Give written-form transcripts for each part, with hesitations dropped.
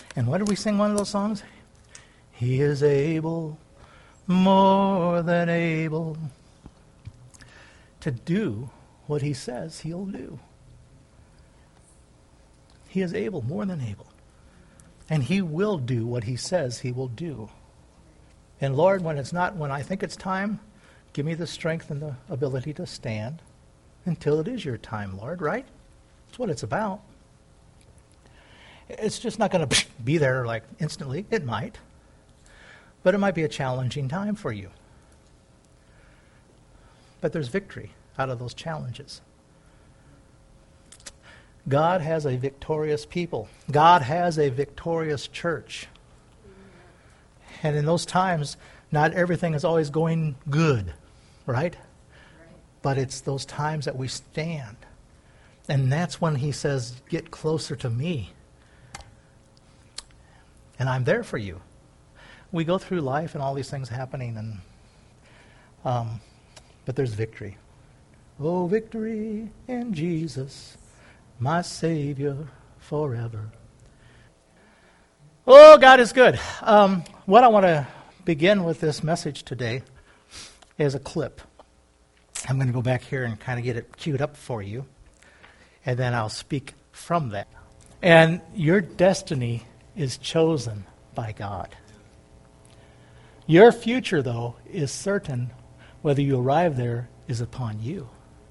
And what did we sing one of those songs? He is able, more than able, to do what he says he'll do. He is able, more than able. And he will do what he says he will do. And Lord, when I think it's time, give me the strength and the ability to stand until it is your time, Lord, right? That's what it's about. It's just not going to be there like instantly. It might. But it might be a challenging time for you. But there's victory out of those challenges. God has a victorious people. God has a victorious church. And in those times, not everything is always going good, right? But it's those times that we stand. And that's when he says, get closer to me. And I'm there for you. We go through life and all these things happening, but there's victory. Oh, victory in Jesus, my Savior forever. Oh, God is good. What I want to begin with this message today is a clip. I'm going to go back here and kind of get it queued up for you, and then I'll speak from that. And your destiny is chosen by God. Your future, though, is certain. Whether you arrive there is upon you.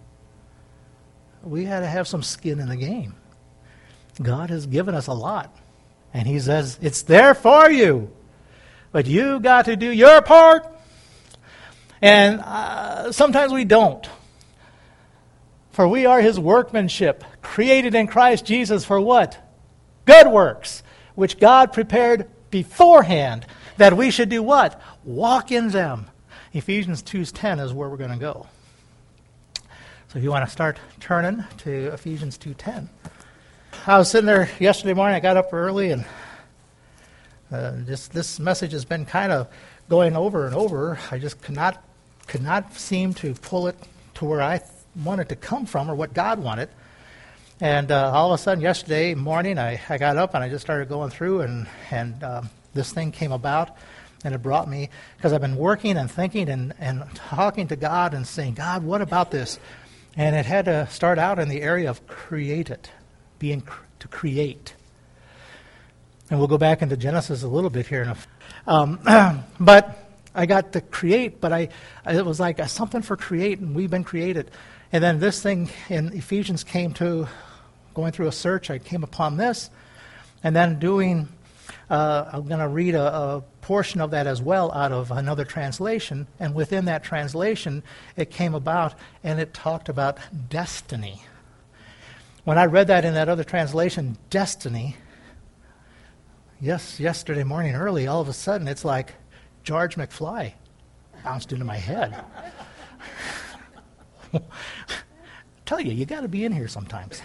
We had to have some skin in the game. God has given us a lot. And he says, it's there for you. But you got to do your part. And sometimes we don't. For we are his workmanship, created in Christ Jesus for what? Good works, which God prepared beforehand, that we should do what? Walk in them. Ephesians 2:10 is where we're going to go. So if you want to start turning to Ephesians 2:10. I was sitting there yesterday morning. I got up early, and this message has been kind of going over and over. I just could not seem to pull it to where I wanted to come from or what God wanted. And all of a sudden, yesterday morning, I got up and I just started going through, and this thing came about, and it brought me, because I've been working and thinking and talking to God and saying, God, what about this? And it had to start out in the area of to create. And we'll go back into Genesis a little bit here. But I got to create, but it was like something for create, and we've been created. And then this thing in Ephesians came to, going through a search, I came upon this, and then I'm going to read a portion of that as well out of another translation, and within that translation, it came about, and it talked about destiny. When I read that in that other translation, destiny, yesterday morning early, all of a sudden, it's like George McFly bounced into my head. Tell you got to be in here sometimes.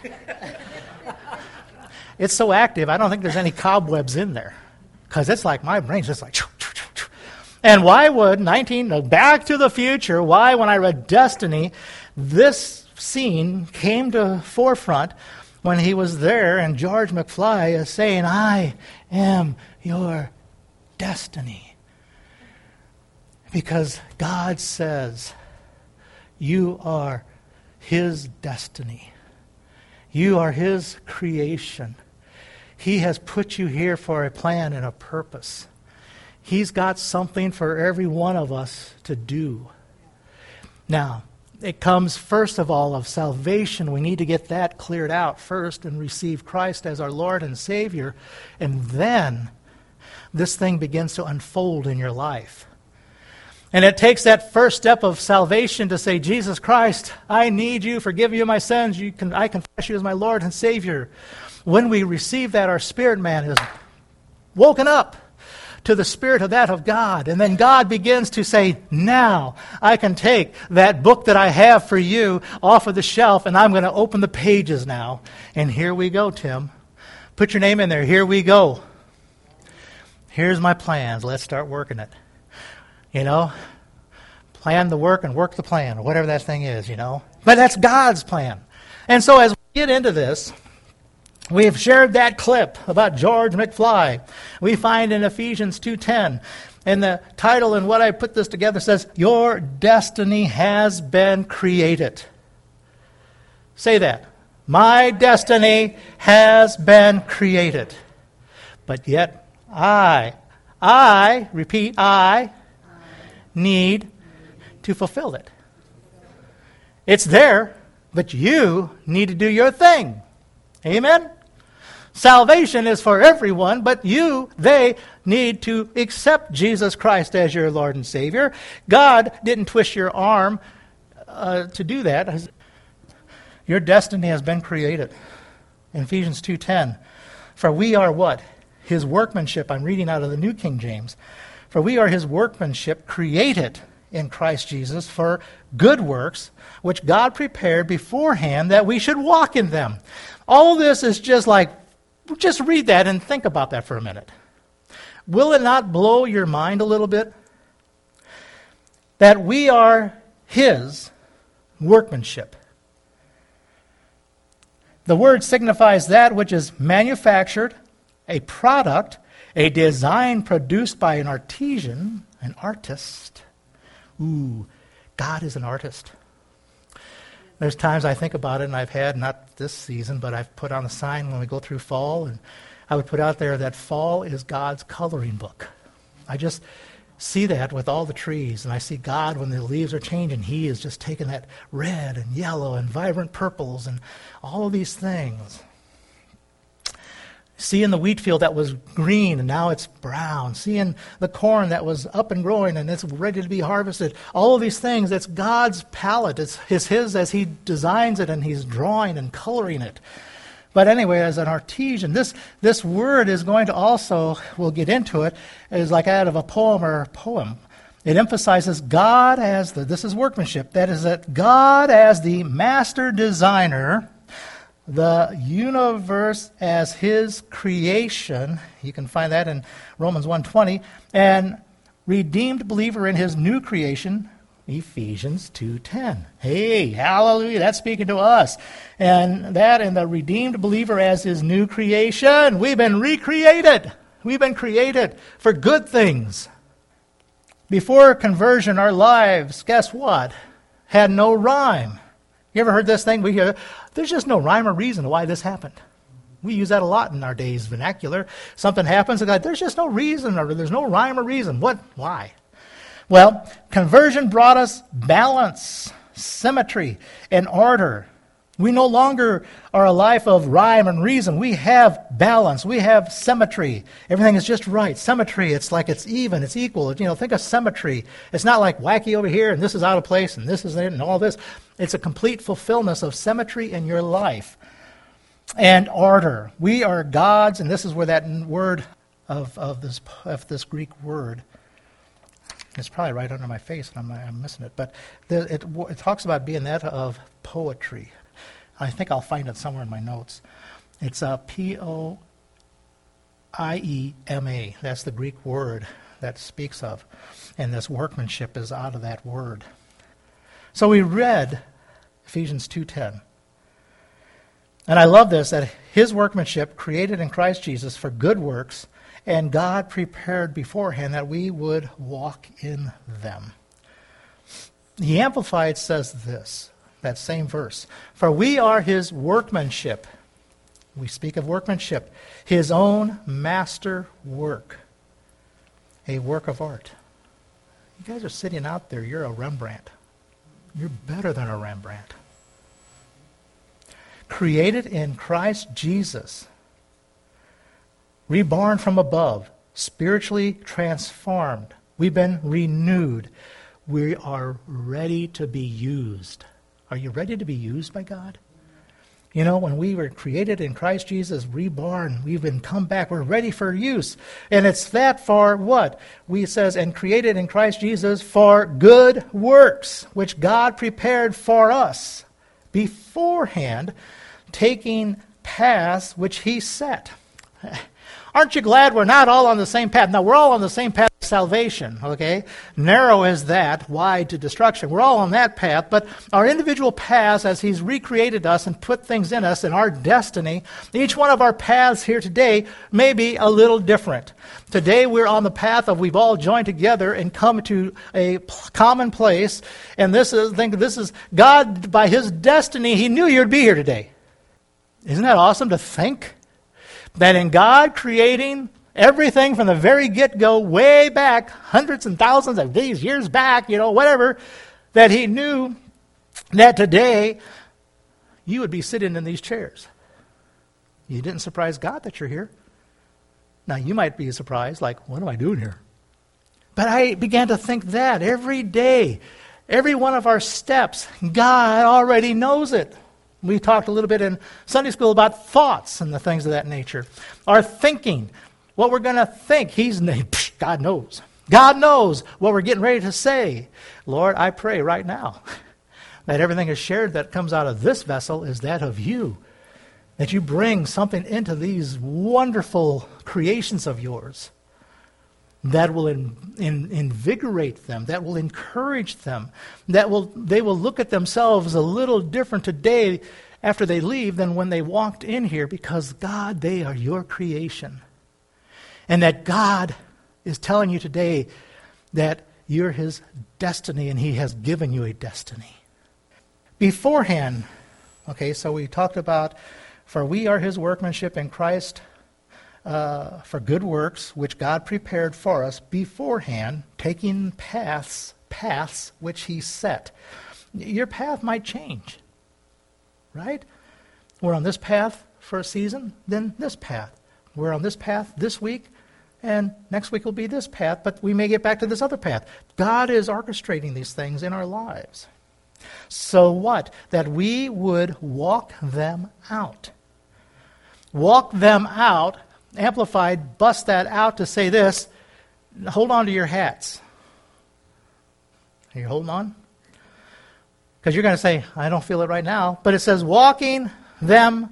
It's so active, I don't think there's any cobwebs in there. Because it's like my brain's just like... And why would Back to the Future, why when I read Destiny, this scene came to forefront when he was there and George McFly is saying, I am your destiny. Because God says, you are his destiny. You are his creation. He has put you here for a plan and a purpose. He's got something for every one of us to do. Now, it comes first of all of salvation. We need to get that cleared out first and receive Christ as our Lord and Savior. And then this thing begins to unfold in your life. And it takes that first step of salvation to say, Jesus Christ, I need you, forgive me of my sins. I confess you as my Lord and Savior. When we receive that, our spirit man is woken up to the spirit of God. And then God begins to say, now I can take that book that I have for you off of the shelf, and I'm going to open the pages now. And here we go, Tim. Put your name in there. Here we go. Here's my plans. Let's start working it. Plan the work and work the plan, or whatever that thing is, But that's God's plan. And so as we get into this, We've shared that clip about George McFly. We find in Ephesians 2:10, and the title and what I put this together says, "Your destiny has been created." Say that. My destiny has been created. But yet I repeat, I need to fulfill it. It's there, but you need to do your thing. Amen? Salvation is for everyone, but they need to accept Jesus Christ as your Lord and Savior. God didn't twist your arm to do that. Your destiny has been created. In Ephesians 2:10, for we are what? His workmanship. I'm reading out of the New King James. For we are his workmanship, created in Christ Jesus for good works, which God prepared beforehand that we should walk in them. All this is just read that and think about that for a minute. Will it not blow your mind a little bit? That we are his workmanship. The word signifies that which is manufactured, a product, a design produced by an artisan, an artist. Ooh, God is an artist. There's times I think about it, and I've had, not this season, but I've put on a sign when we go through fall, and I would put out there that fall is God's coloring book. I just see that with all the trees, and I see God when the leaves are changing. He is just taking that red and yellow and vibrant purples and all of these things. Seeing the wheat field that was green and now it's brown. Seeing the corn that was up and growing and it's ready to be harvested. All of these things, it's God's palette. It's his as he designs it and he's drawing and coloring it. But anyway, as an artisan, this word is going to also, we'll get into it, is like out of a poem or a poem. It emphasizes God as this is workmanship. That is that God as the master designer, the universe as his creation. You can find that in Romans 1:20. And redeemed believer in his new creation, Ephesians 2:10. Hey, hallelujah, that's speaking to us. And that and the redeemed believer as his new creation. We've been recreated. We've been created for good things. Before conversion, our lives, guess what? Had no rhyme. You ever heard this thing? We hear, there's just no rhyme or reason why this happened. We use that a lot in our day's vernacular. Something happens, and there's just no reason, or there's no rhyme or reason. What? Why? Well, conversion brought us balance, symmetry, and order. We no longer are a life of rhyme and reason. We have balance. We have symmetry. Everything is just right. Symmetry, it's like it's even, it's equal. Think of symmetry. It's not like wacky over here and this is out of place and this is it and all this. It's a complete fulfillment of symmetry in your life. And order. We are God's, and this is where that word of this Greek word, it's probably right under my face, and I'm missing it. But it talks about being that of poetry. I think I'll find it somewhere in my notes. It's Poiema. That's the Greek word that speaks of. And this workmanship is out of that word. So we read Ephesians 2:10. And I love this, that his workmanship created in Christ Jesus for good works, and God prepared beforehand that we would walk in them. The Amplified says this, that same verse. For we are his workmanship. We speak of workmanship. His own master work. A work of art. You guys are sitting out there. You're a Rembrandt. You're better than a Rembrandt. Created in Christ Jesus. Reborn from above, spiritually transformed. We've been renewed. We are ready to be used. Are you ready to be used by God? When we were created in Christ Jesus, reborn, we've been come back, we're ready for use. And it's that for what? It says, and created in Christ Jesus for good works, which God prepared for us beforehand, taking paths which he set. Aren't you glad we're not all on the same path? Now, we're all on the same path at the salvation, okay? Narrow is that, wide to destruction. We're all on that path, but our individual paths, as He's recreated us and put things in us and our destiny, each one of our paths here today may be a little different. Today we're on the path of we've all joined together and come to a common place, and this is God, by His destiny, He knew you'd be here today. Isn't that awesome to think? That in God creating everything from the very get-go, way back, hundreds and thousands of these years back, whatever, that He knew that today you would be sitting in these chairs. You didn't surprise God that you're here. Now, you might be surprised, like, what am I doing here? But I began to think that every day, every one of our steps, God already knows it. We talked a little bit in Sunday school about thoughts and the things of that nature. Our thinking, what we're going to think, God knows. God knows what we're getting ready to say. Lord, I pray right now that everything is shared that comes out of this vessel is that of you. That you bring something into these wonderful creations of yours that will invigorate them, that will encourage them, they will look at themselves a little different today after they leave than when they walked in here, because God, they are your creation. And that God is telling you today that you're His destiny and He has given you a destiny. Beforehand, okay, so we talked about, for we are His workmanship in Christ, for good works, which God prepared for us beforehand, taking paths which He set. Your path might change, right? We're on this path for a season, then this path. We're on this path this week, and next week will be this path, but we may get back to this other path. God is orchestrating these things in our lives. So what? That we would walk them out. Walk them out. Amplified, bust that out to say this: hold on to your hats. Are you holding on? Because you're going to say, I don't feel it right now. But it says walking in them,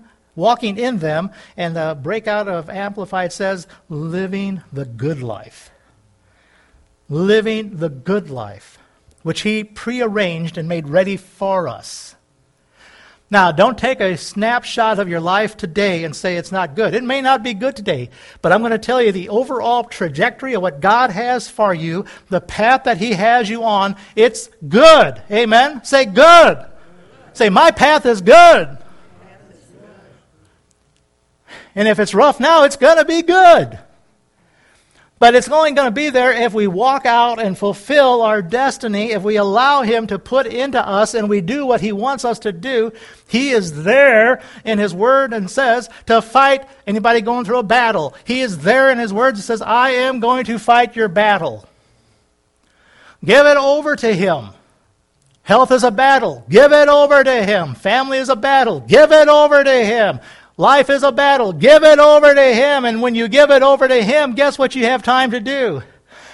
and the breakout of Amplified says living the good life. Living the good life, which He prearranged and made ready for us. Now, don't take a snapshot of your life today and say it's not good. It may not be good today, but I'm going to tell you the overall trajectory of what God has for you, the path that He has you on, it's good. Amen? Say good. Say, my path is good. And if it's rough now, it's going to be good. But it's only going to be there if we walk out and fulfill our destiny, if we allow Him to put into us and we do what He wants us to do. He is there in His Word and says to fight anybody going through a battle. He is there in His Word and says, I am going to fight your battle. Give it over to Him. Health is a battle. Give it over to Him. Family is a battle. Give it over to Him. Life is a battle. Give it over to Him. And when you give it over to Him, guess what you have time to do?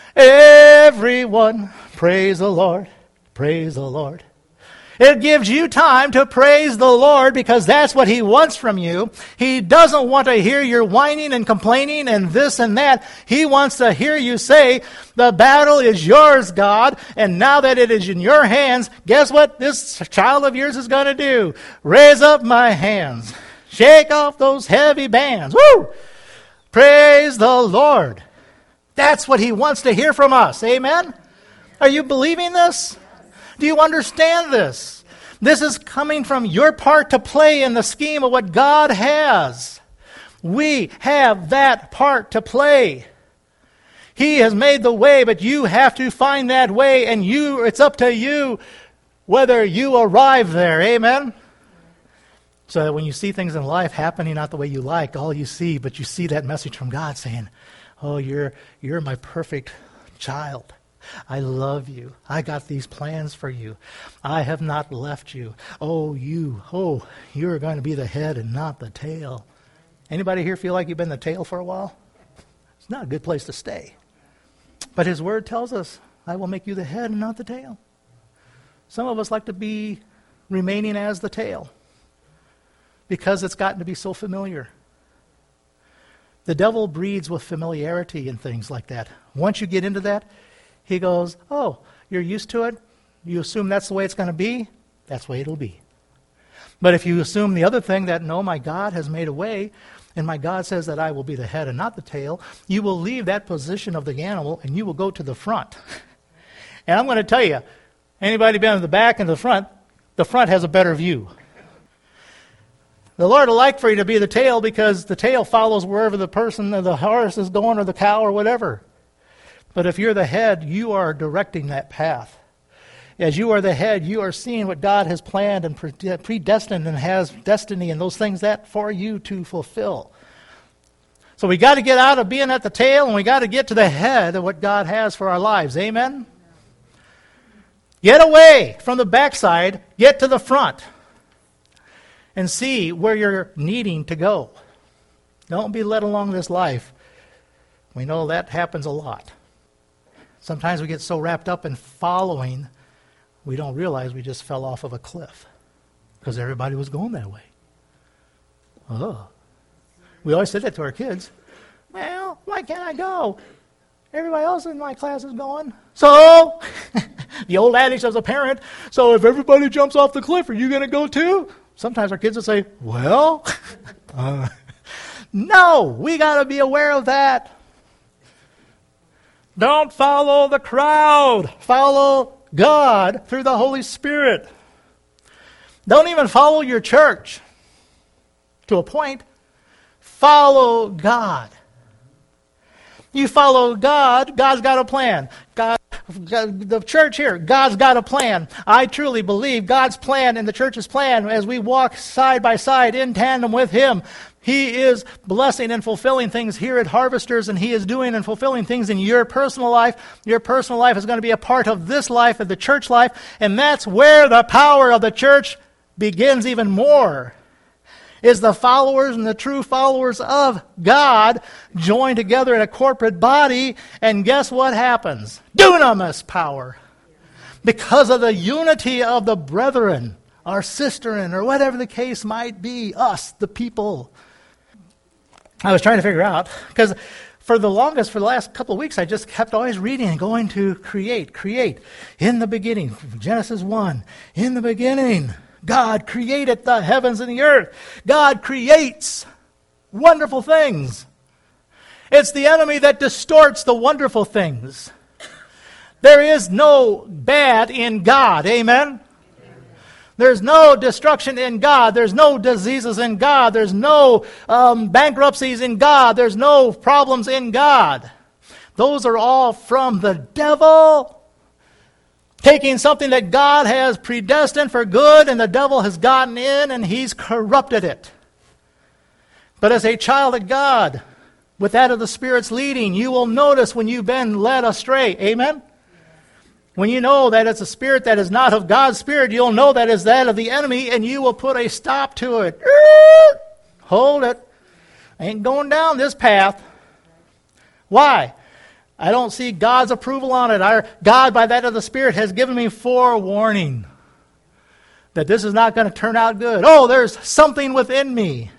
Everyone, praise the Lord. Praise the Lord. It gives you time to praise the Lord because that's what He wants from you. He doesn't want to hear your whining and complaining and this and that. He wants to hear you say, the battle is yours, God, and now that it is in your hands, guess what this child of yours is going to do? Raise up my hands. Shake off those heavy bands. Woo! Praise the Lord. That's what He wants to hear from us. Amen? Are you believing this? Do you understand this? This is coming from your part to play in the scheme of what God has. We have that part to play. He has made the way, but you have to find that way, and it's up to you whether you arrive there. Amen? So that when you see things in life happening not the way you like, all you see, but you see that message from God saying, oh, you're my perfect child. I love you. I got these plans for you. I have not left you. You're going to be the head and not the tail. Anybody here feel like you've been the tail for a while? It's not a good place to stay. But His Word tells us, I will make you the head and not the tail. Some of us like to be remaining as the tail, because it's gotten to be so familiar. The devil breeds with familiarity and things like that. Once you get into that, he goes, oh, you're used to it? You assume that's the way it's going to be? That's the way it'll be. But if you assume the other thing, that no, my God has made a way, and my God says that I will be the head and not the tail, you will leave that position of the animal and you will go to the front. And I'm going to tell you, anybody been in the back and the front has a better view. The Lord will like for you to be the tail because the tail follows wherever the person or the horse is going or the cow or whatever. But if you're the head, you are directing that path. As you are the head, you are seeing what God has planned and predestined and has destiny and those things that for you to fulfill. So we got to get out of being at the tail and we got to get to the head of what God has for our lives. Amen? Get away from the backside, get to the front, and see where you're needing to go. Don't be led along this life. We know that happens a lot. Sometimes we get so wrapped up in following, we don't realize we just fell off of a cliff because everybody was going that way. Oh. We always said that to our kids. Well, why can't I go? Everybody else in my class is going. So, the old adage as a parent, so if everybody jumps off the cliff, are you going to go too? Sometimes our kids will say, well, no, we got to be aware of that. Don't follow the crowd. Follow God through the Holy Spirit. Don't even follow your church. To a point, follow God. You follow God, God's got a plan. God, the church here, God's got a plan. I truly believe God's plan and the church's plan as we walk side by side in tandem with Him. He is blessing and fulfilling things here at Harvesters, and He is doing and fulfilling things in your personal life. Your personal life is going to be a part of this life, of the church life, and that's where the power of the church begins even more. Is the followers and the true followers of God joined together in a corporate body, and guess what happens? Dunamis power. Because of the unity of the brethren, our sisterin, or whatever the case might be, us, the people. I was trying to figure out, because for the last couple of weeks, I just kept always reading and going to create. In the beginning, Genesis 1, in the beginning, God created the heavens and the earth. God creates wonderful things. It's the enemy that distorts the wonderful things. There is no bad in God. Amen? There's no destruction in God. There's no diseases in God. There's no bankruptcies in God. There's no problems in God. Those are all from the devil. Taking something that God has predestined for good, and the devil has gotten in and he's corrupted it. But as a child of God, with that of the Spirit's leading, you will notice when you've been led astray. Amen? When you know that it's a spirit that is not of God's Spirit, you'll know that is that of the enemy, and you will put a stop to it. Hold it. I ain't going down this path. Why? I don't see God's approval on it. God, by that of the Spirit, has given me forewarning that this is not going to turn out good. Oh, there's something within me.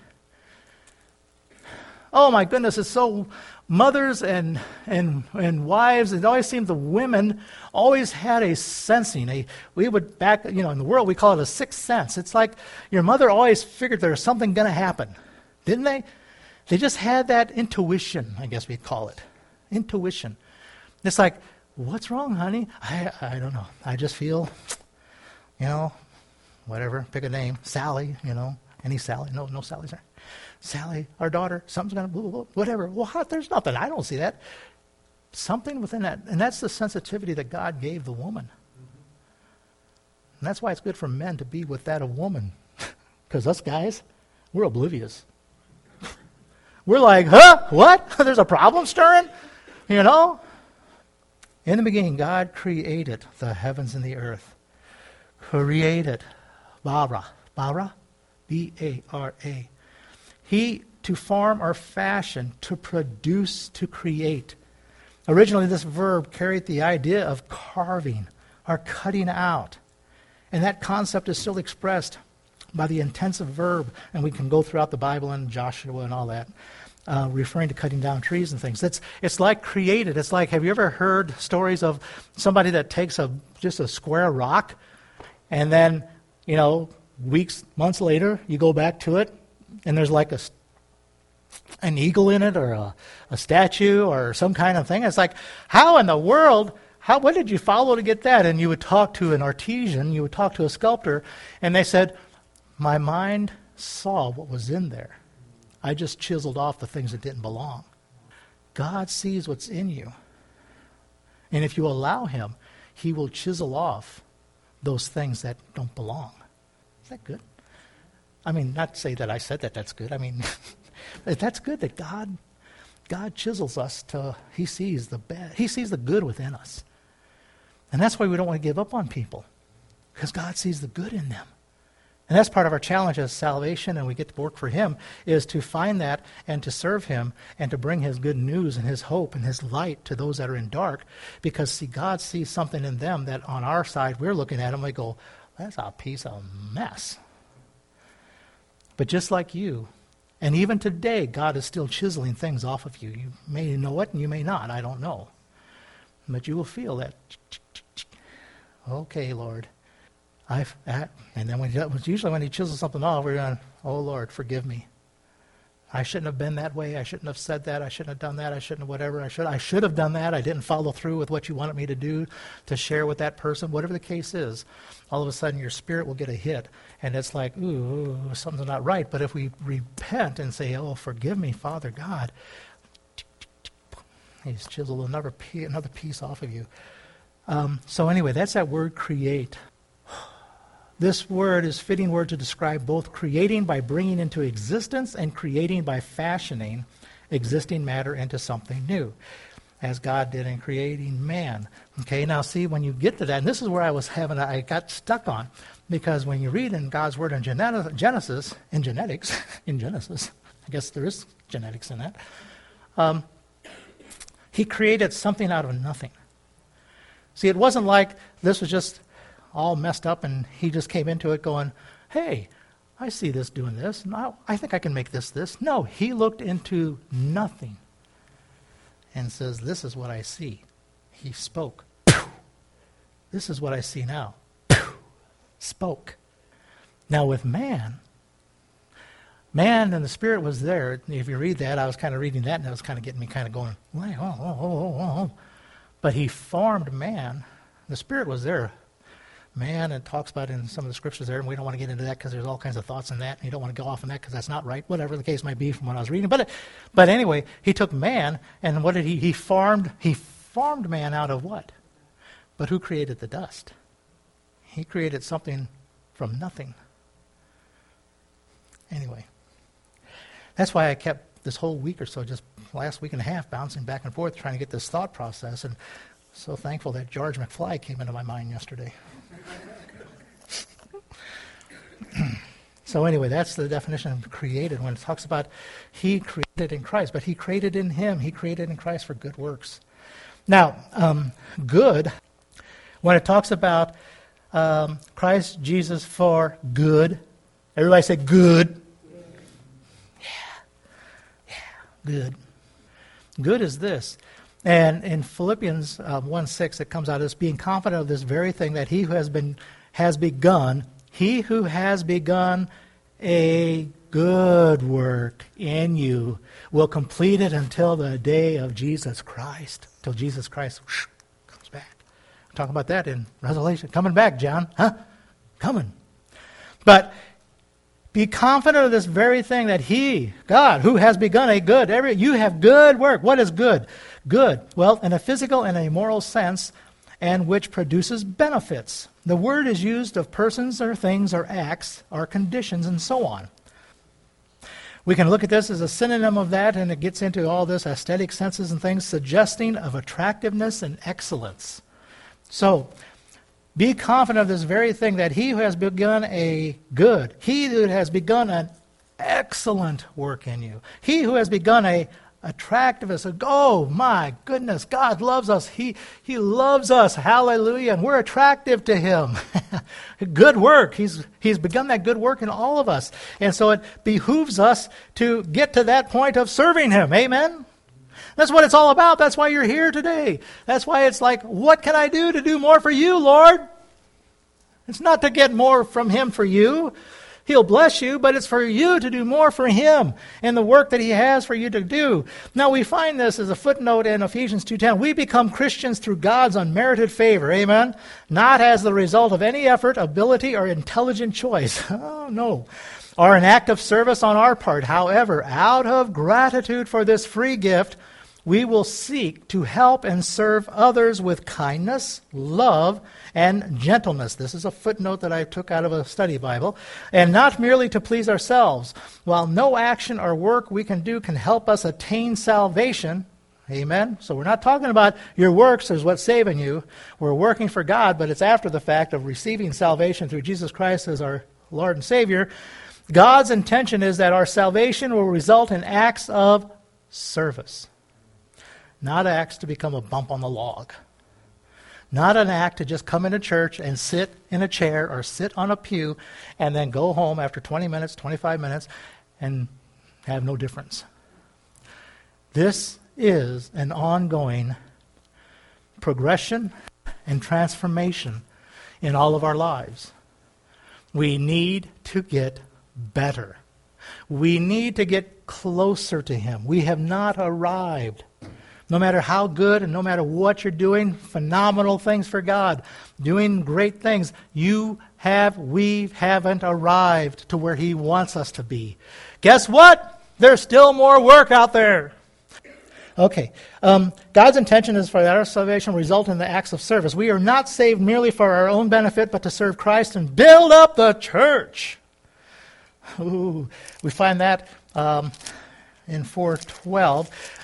Oh, my goodness, it's so... Mothers and wives, it always seemed the women always had a sensing. We would back, in the world, we call it a sixth sense. It's like your mother always figured there's something going to happen. Didn't they? They just had that intuition, I guess we'd call it. Intuition. It's like, what's wrong, honey? I don't know. I just feel, whatever, pick a name. Sally, any Sally. No Sally's there. Sally, our daughter, something's going to, whatever. Well, there's nothing. I don't see that. Something within that. And that's the sensitivity that God gave the woman. And that's why it's good for men to be with that of woman. Because us guys, we're oblivious. We're like, huh? What? There's a problem stirring? In the beginning, God created the heavens and the earth. Created. Bara. Bara? B-A-R-A. He, to form or fashion, to produce, to create. Originally, this verb carried the idea of carving or cutting out. And that concept is still expressed by the intensive verb, and we can go throughout the Bible and Joshua and all that. referring to cutting down trees and things. It's like created. It's like, have you ever heard stories of somebody that takes just a square rock, and then, weeks, months later, you go back to it, and there's like an eagle in it, or a statue, or some kind of thing. It's like, how in the world, what did you follow to get that? And you would talk to an artisan, you would talk to a sculptor, and they said, my mind saw what was in there. I just chiseled off the things that didn't belong. God sees what's in you. And if you allow him, he will chisel off those things that don't belong. Is that good? I mean, not to say that I said that's good. I mean, that's good that God chisels us till he sees the bad. He sees the good within us. And that's why we don't want to give up on people, because God sees the good in them. And that's part of our challenge as salvation, and we get to work for him, is to find that and to serve him and to bring his good news and his hope and his light to those that are in dark. Because, see, God sees something in them that on our side, we're looking at them, we go, that's a piece of mess. But just like you, and even today, God is still chiseling things off of you. You may know it and you may not, I don't know. But you will feel that, okay, Lord. And then usually when he chisels something off, we're going, oh, Lord, forgive me. I shouldn't have been that way. I shouldn't have said that. I shouldn't have done that. I shouldn't have whatever. I should have done that. I didn't follow through with what you wanted me to do, to share with that person. Whatever the case is, all of a sudden your spirit will get a hit. And it's like, ooh, something's not right. But if we repent and say, oh, forgive me, Father God, he's chiseled another piece off of you. So anyway, that's that word create. This word is a fitting word to describe both creating by bringing into existence and creating by fashioning existing matter into something new, as God did in creating man. Okay, now see, when you get to that, and this is where I got stuck on, because when you read in God's word in Genesis, I guess there is genetics in that, he created something out of nothing. See, it wasn't like this was just all messed up and he just came into it going, hey, I see this doing this, and I think I can make this. No, he looked into nothing and says, this is what I see. He spoke. This is what I see now. Spoke. Now with man and the Spirit was there. If you read that, I was kind of reading that, and it was kind of getting me kind of going, oh. But he formed man. The Spirit was there. Man, it talks about in some of the scriptures there, and we don't want to get into that because there's all kinds of thoughts in that, and you don't want to go off on that because that's not right, whatever the case might be from what I was reading. But anyway, he took man, and what did he formed man out of what? But who created the dust? He created something from nothing. Anyway, that's why I kept this whole week or so, just last week and a half, bouncing back and forth, trying to get this thought process, and so thankful that George McFly came into my mind yesterday. So anyway, that's the definition of created when it talks about he created in Christ, but he created in him, he created in Christ for good works. Now, good, when it talks about Christ Jesus for good, everybody say good. Yeah, good. Good is this. And in Philippians 1:6, it comes out as being confident of this very thing, that he who has begun a good work in you will complete it until the day of Jesus Christ. Till Jesus Christ comes back. We'll talk about that in Revelation. Coming back, John. Huh? Coming. But be confident of this very thing, that he, God, who has begun a good, you have good work. What is good? Good. Well, in a physical and a moral sense, and which produces benefits. The word is used of persons or things or acts or conditions and so on. We can look at this as a synonym of that, and it gets into all this aesthetic senses and things, suggesting of attractiveness and excellence. So, be confident of this very thing, that he who has begun a good, he who has begun an excellent work in you, he who has begun a attractiveness. Oh, my goodness, God loves us. He loves us. Hallelujah. And we're attractive to him. Good work. He's begun that good work in all of us. And so it behooves us to get to that point of serving him. Amen? That's what it's all about. That's why you're here today. That's why it's like, what can I do to do more for you, Lord? It's not to get more from him for you. He'll bless you, but it's for you to do more for him and the work that he has for you to do. Now, we find this as a footnote in Ephesians 2:10. We become Christians through God's unmerited favor, amen? Not as the result of any effort, ability, or intelligent choice. Oh, no. Or an act of service on our part. However, out of gratitude for this free gift, we will seek to help and serve others with kindness, love, and gentleness. This is a footnote that I took out of a study Bible. And not merely to please ourselves. While no action or work we can do can help us attain salvation, amen? So we're not talking about your works is what's saving you. We're working for God, but it's after the fact of receiving salvation through Jesus Christ as our Lord and Savior. God's intention is that our salvation will result in acts of service. Not acts to become a bump on the log. Not an act to just come into church and sit in a chair or sit on a pew and then go home after 20 minutes, 25 minutes, and have no difference. This is an ongoing progression and transformation in all of our lives. We need to get better. We need to get closer to him. We have not arrived. No matter how good and no matter what you're doing, phenomenal things for God, doing great things, we haven't arrived to where he wants us to be. Guess what? There's still more work out there. Okay. God's intention is for that our salvation result in the acts of service. We are not saved merely for our own benefit, but to serve Christ and build up the church. Ooh, we find that in 4:12.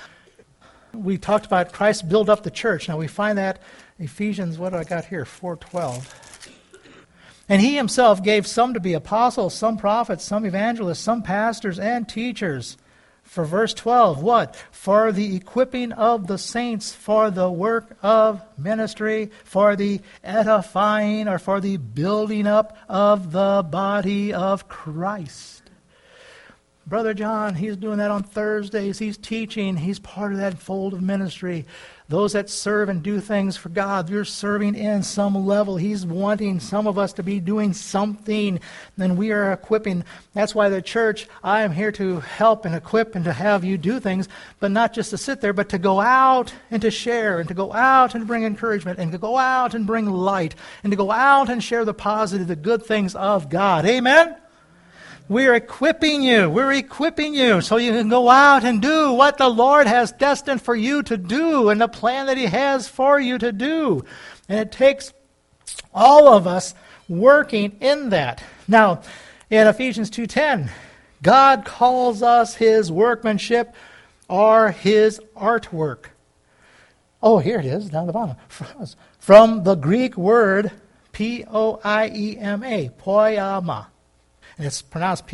We talked about Christ build up the church. Now we find that Ephesians, what do I got here? 4:12. And he himself gave some to be apostles, some prophets, some evangelists, some pastors and teachers. For verse 12, what? For the equipping of the saints, for the work of ministry, for the edifying or for the building up of the body of Christ. Brother John, he's doing that on Thursdays. He's teaching. He's part of that fold of ministry. Those that serve and do things for God, you're serving in some level. He's wanting some of us to be doing something. Then we are equipping. That's why the church, I am here to help and equip and to have you do things, but not just to sit there, but to go out and to share and to go out and bring encouragement and to go out and bring light and to go out and share the positive, the good things of God. Amen? We're equipping you. We're equipping you so you can go out and do what the Lord has destined for you to do and the plan that he has for you to do. And it takes all of us working in that. Now, in Ephesians 2:10, God calls us his workmanship or his artwork. Oh, here it is, down at the bottom. From the Greek word P-O-I-E-M-A, poiema. And it's pronounced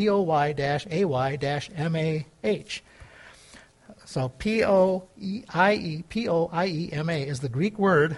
P-O-Y-A-Y-M-A-H. So P-O-I-E-M-A is the Greek word.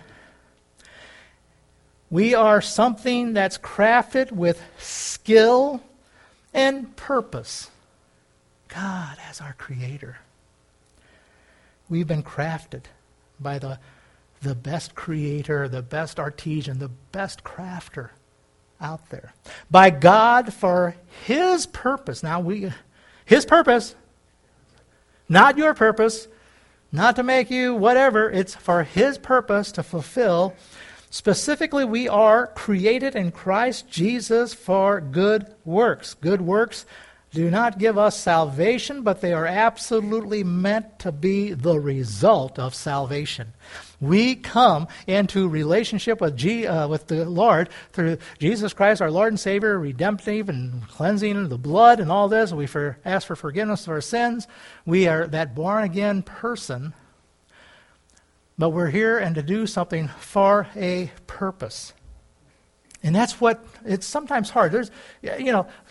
We are something that's crafted with skill and purpose. God as our creator. We've been crafted by the best creator, the best artisan, the best crafter out there. By God for his purpose. Now, his purpose, not your purpose, not to make you whatever. It's for his purpose to fulfill. Specifically, we are created in Christ Jesus for good works. Good works do not give us salvation, but they are absolutely meant to be the result of salvation. We come into relationship with the Lord through Jesus Christ, our Lord and Savior, redemptive and cleansing of the blood and all this. We ask for forgiveness of our sins. We are that born-again person, but we're here and to do something for a purpose. And that's what, it's sometimes hard. There's,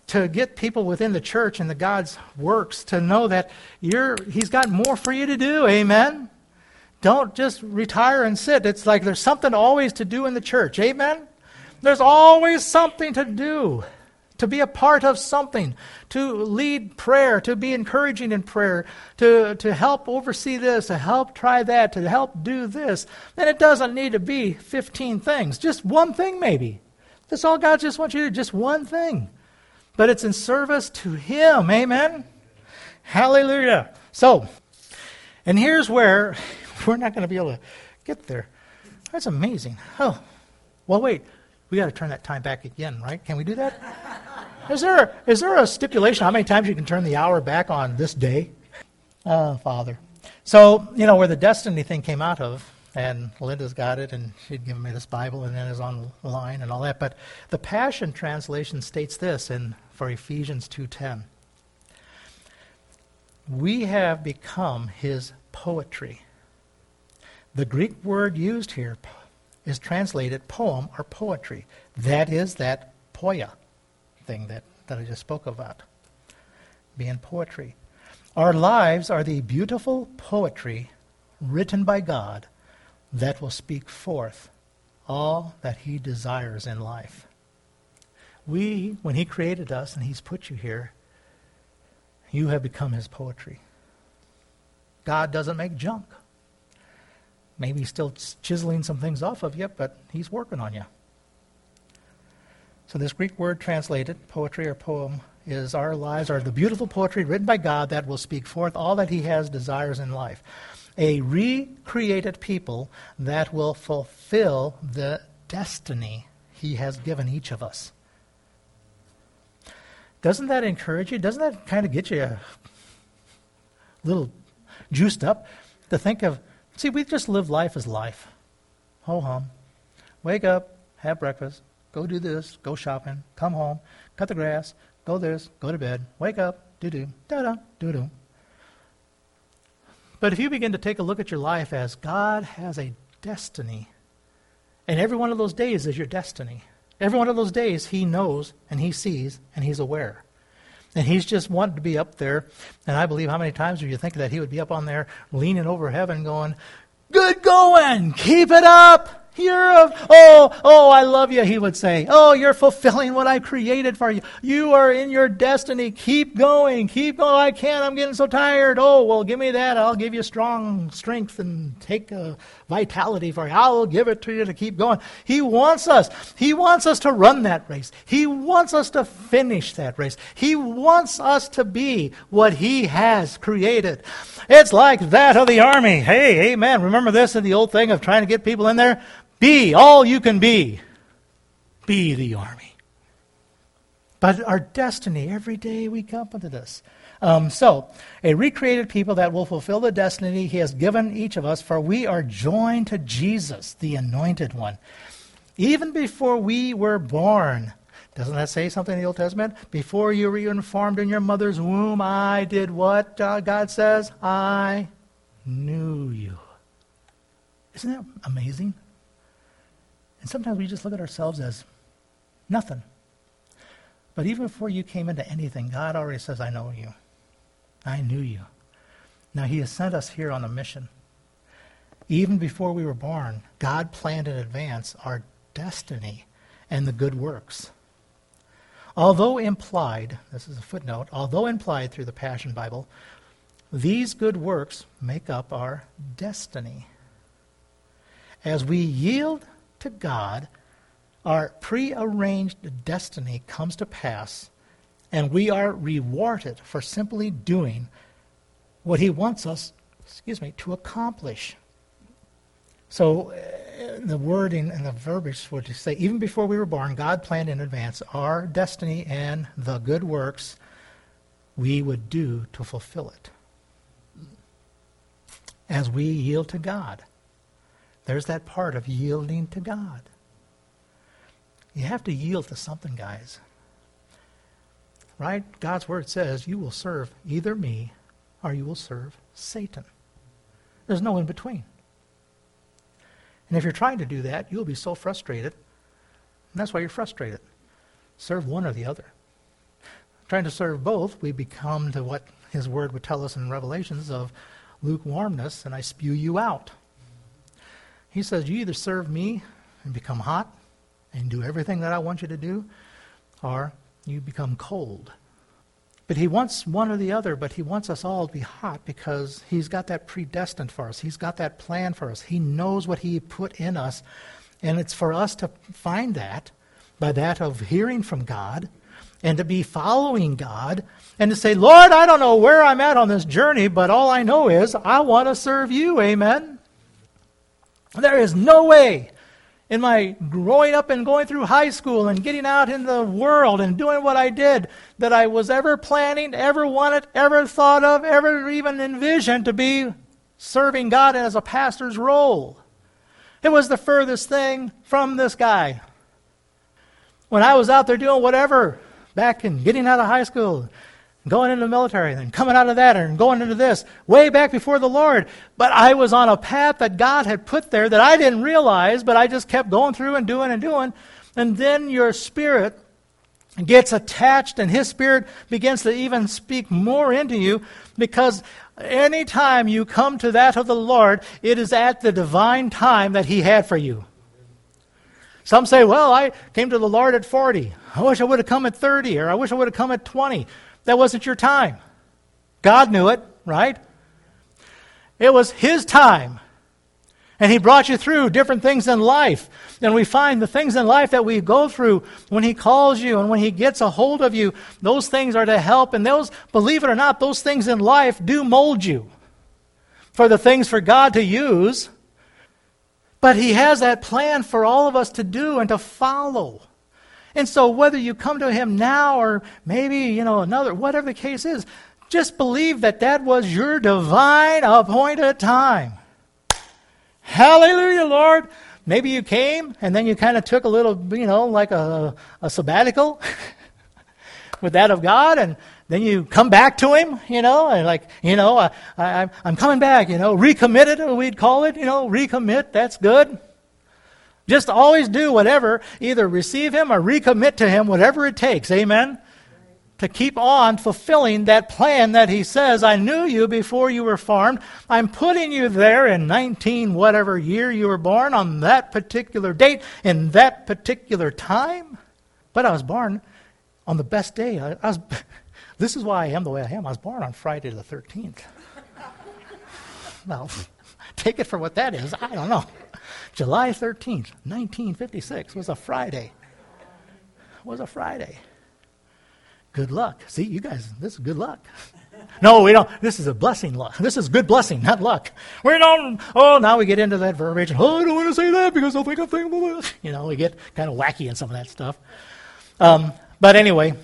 to get people within the church and the God's works to know that He's got more for you to do. Amen? Don't just retire and sit. It's like there's something always to do in the church. Amen? There's always something to do, to be a part of something, to lead prayer, to be encouraging in prayer, to help oversee this, to help try that, to help do this. And it doesn't need to be 15 things, just one thing maybe. That's all God just wants you to do, just one thing. But it's in service to Him. Amen? Hallelujah. So, and here's where we're not going to be able to get there. That's amazing. Oh, well, wait. We got to turn that time back again, right? Can we do that? Is there a stipulation how many times you can turn the hour back on this day? Oh, Father. So, where the destiny thing came out of, and Linda's got it, and she'd given me this Bible, and then it's online and all that. But the Passion Translation states this for Ephesians 2:10. We have become His poetry. The Greek word used here is translated poem or poetry. That is that poia thing that I just spoke about, being poetry. Our lives are the beautiful poetry written by God that will speak forth all that He desires in life. When He created us and He's put you here, you have become His poetry. God doesn't make junk. Maybe He's still chiseling some things off of you, but He's working on you. So this Greek word translated, poetry or poem, is our lives are the beautiful poetry written by God that will speak forth all that He has desires in life. A recreated people that will fulfill the destiny He has given each of us. Doesn't that encourage you? Doesn't that kind of get you a little juiced up to think of, see, we just live life as life. Ho-hum. Wake up, have breakfast, go do this, go shopping, come home, cut the grass, go this, go to bed, wake up, do-do, da-da, do-do. But if you begin to take a look at your life as God has a destiny, and every one of those days is your destiny. Every one of those days He knows and He sees and He's aware. And He's just wanted to be up there. And I believe how many times do you think that He would be up on there leaning over heaven going, good going, keep it up. I love you, He would say. Oh, you're fulfilling what I created for you. You are in your destiny. Keep going. I can't. I'm getting so tired. Oh, well, give me that. I'll give you strong strength and take vitality for you. I'll give it to you to keep going. He wants us. He wants us to run that race. He wants us to finish that race. He wants us to be what He has created. It's like that of the army. Hey, amen. Remember this in the old thing of trying to get people in there? Be all you can be. Be the army. But our destiny, every day we come into this. So, a recreated people that will fulfill the destiny He has given each of us, for we are joined to Jesus, the Anointed One. Even before we were born, doesn't that say something in the Old Testament? Before you were even formed in your mother's womb, I did what? God says, I knew you. Isn't that amazing? And sometimes we just look at ourselves as nothing. But even before you came into anything, God already says, I know you. I knew you. Now He has sent us here on a mission. Even before we were born, God planned in advance our destiny and the good works. Although implied, this is a footnote, although implied through the Passion Bible, these good works make up our destiny. As we yield to God, our prearranged destiny comes to pass, and we are rewarded for simply doing what He wants us, to accomplish. So the wording and the verbiage would say, even before we were born, God planned in advance our destiny and the good works we would do to fulfill it. As we yield to God. There's that part of yielding to God. You have to yield to something, guys. Right? God's Word says you will serve either me or you will serve Satan. There's no in between. And if you're trying to do that, you'll be so frustrated. And that's why you're frustrated. Serve one or the other. trying to serve both, we become to what his word would tell us in Revelations of lukewarmness, and I spew you out. He says, you either serve me and become hot and do everything that I want you to do, or you become cold. But he wants one or the other, but he wants us all to be hot because he's got that predestined for us. He's got that plan for us. He knows what he put in us, and it's for us to find that by that of hearing from God and to be following God and to say, Lord, I don't know where I'm at on this journey, but all I know is I want to serve you, amen? There is no way in my growing up and going through high school and getting out in the world and doing what I did that I was ever planning, ever wanted, ever thought of, ever even envisioned to be serving God as a pastor's role. It was the furthest thing from this guy. When I was out there doing whatever, back in getting out of high school, going into the military, and then coming out of that and going into this, way back before the Lord. But I was on a path that God had put there that I didn't realize, but I just kept going through and doing and doing. And then your spirit gets attached, and his spirit begins to even speak more into you, because anytime you come to that of the Lord, it is at the divine time that he had for you. Some say, well, I came to the Lord at 40. I wish I would have come at 30, or I wish I would have come at 20. That wasn't your time. God knew it, right? It was his time. And he brought you through different things in life. And we find the things in life that we go through when he calls you and when he gets a hold of you, those things are to help. And those, believe it or not, those things in life do mold you for the things for God to use. But he has that plan for all of us to do and to follow. And so whether you come to him now or maybe, another, whatever the case is, just believe that that was your divine appointed time. Hallelujah, Lord. Maybe you came and then you kind of took a little, like a sabbatical with that of God, and then you come back to him, and like, I'm coming back, recommitted, we'd call it, recommit, that's good. Just always do whatever, either receive him or recommit to him, whatever it takes, amen? To keep on fulfilling that plan that he says, I knew you before you were formed. I'm putting you there in 19 whatever year you were born, on that particular date, in that particular time. But I was born on the best day. This is why I am the way I am. I was born on Friday the 13th. Well, take it for what that is. I don't know. July 13th, 1956 was a Friday. Good luck. See, you guys, this is good luck. No, we don't. This is a blessing. Luck. This is good blessing, not luck. We don't. Oh, now we get into that verbiage. Oh, I don't want to say that because they'll think I'm thinking. We get kind of wacky in some of that stuff. But anyway,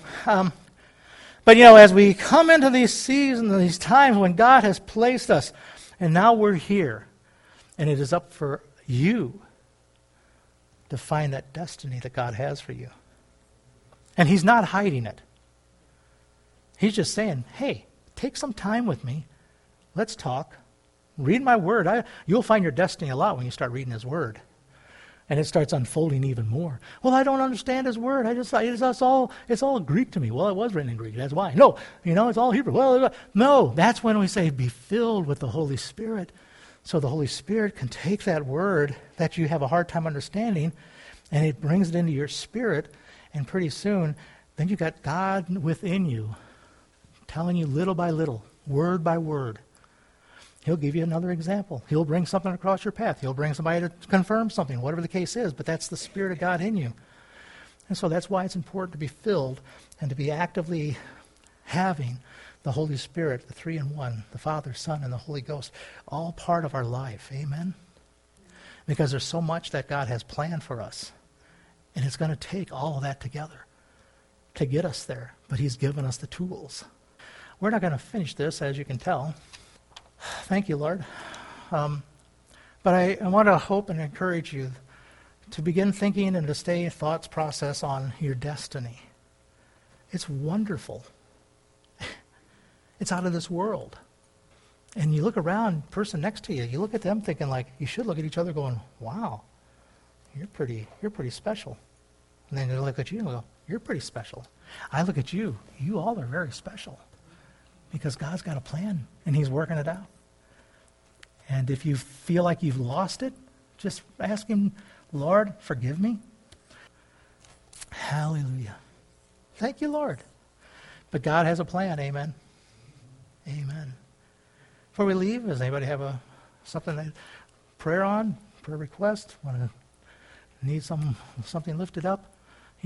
as we come into these seasons, these times when God has placed us, and now we're here, and it is up for you to find that destiny that God has for you. And he's not hiding it. He's just saying, hey, take some time with me. Let's talk. Read my word. You'll find your destiny a lot when you start reading his word. And it starts unfolding even more. Well, I don't understand his word. It's all Greek to me. Well, it was written in Greek. That's why. No, it's all Hebrew. Well, no, that's when we say be filled with the Holy Spirit. So the Holy Spirit can take that word that you have a hard time understanding, and it brings it into your spirit, and pretty soon, then you got God within you, telling you little by little, word by word. He'll give you another example. He'll bring something across your path. He'll bring somebody to confirm something, whatever the case is, but that's the Spirit of God in you. And so that's why it's important to be filled and to be actively having the Holy Spirit, the three in one, the Father, Son, and the Holy Ghost, all part of our life. Amen? Because there's so much that God has planned for us. And it's going to take all of that together to get us there. But he's given us the tools. We're not going to finish this, as you can tell. Thank you, Lord. But I want to hope and encourage you to begin thinking and to stay in thoughts process on your destiny. It's wonderful. It's out of this world. And you look around, person next to you, you look at them thinking like, you should look at each other going, wow, you're pretty special. And then they look at you and go, you're pretty special. I look at you. You all are very special because God's got a plan and he's working it out. And if you feel like you've lost it, just ask him, Lord, forgive me. Hallelujah. Thank you, Lord. But God has a plan. Amen. Amen. Before we leave, does anybody have something prayer request? Want to need something lifted up?